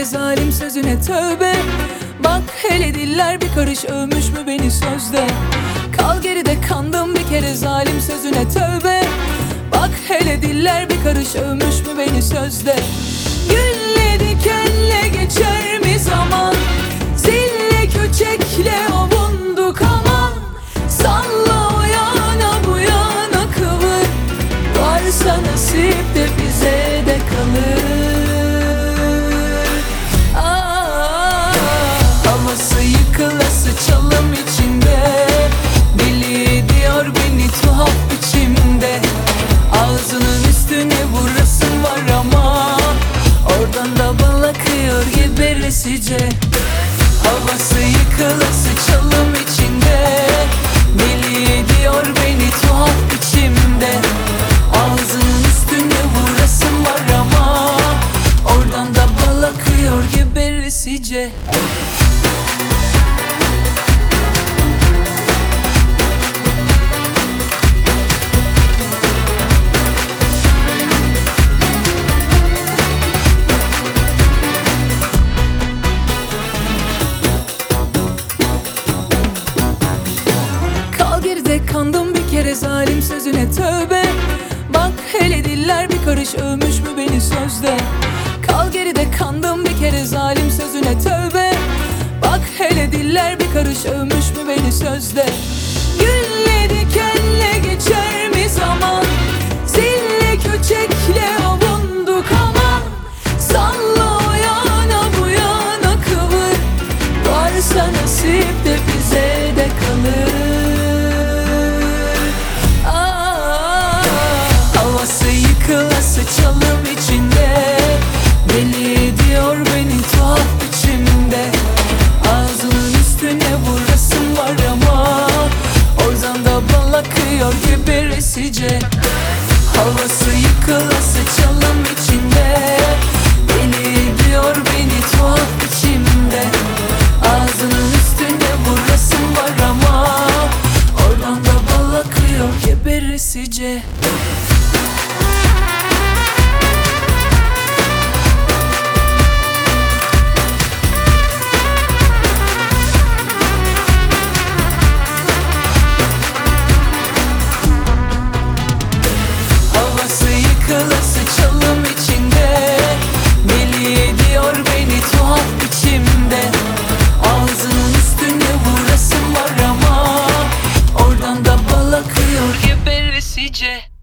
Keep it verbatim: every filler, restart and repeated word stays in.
kere zalim sözüne tövbe. Bak hele diller bir karış övmüş mü beni sözde. Kal geride kandım bir kere zalim sözüne tövbe. Bak hele diller bir karış övmüş mü beni sözde. Gülle dikenle geçer mi zaman, zille köçekle ovunduk aman. Salla o yana bu yana kıvır, varsa nasip de bize de kalır. Aa, havası yıkılası çalım içinde, deli diyor beni tuhaf biçimde. Ağzının üstüne vurasın var ama oradan da bal akıyor geberesice. Havası yıkılası çalım içinde, deli diyor beni tuhaf biçimde. Ağzının üstüne vurasın var ama oradan da bal akıyor geberesice. Geride kandım bir kere zalim sözüne tövbe. Bak hele diller bir karış övmüş mü beni sözde. Kal geride kandım bir kere zalim sözüne tövbe. Bak hele diller bir karış övmüş mü beni sözde. Gülle dikenle geçer mi zaman, zille köçekle ovunduk aman. Salla o yana bu yana kıvır, varsa nasip de bize de kalır. Yıkılası çalım içinde, deli diyor beni tuhaf biçimde. Ağzının üstüne vurasın var ama oradan da bal akıyor geberesice. Havası yıkılası çalım içinde, deli diyor beni tuhaf biçimde. Ağzının üstüne vurasın var ama oradan da bal akıyor geberesice. Yıkılası çalım içinde, deli diyor beni tuhaf biçimde. Ağzının üstüne vurasın var ama oradan da bal akıyor geberesice.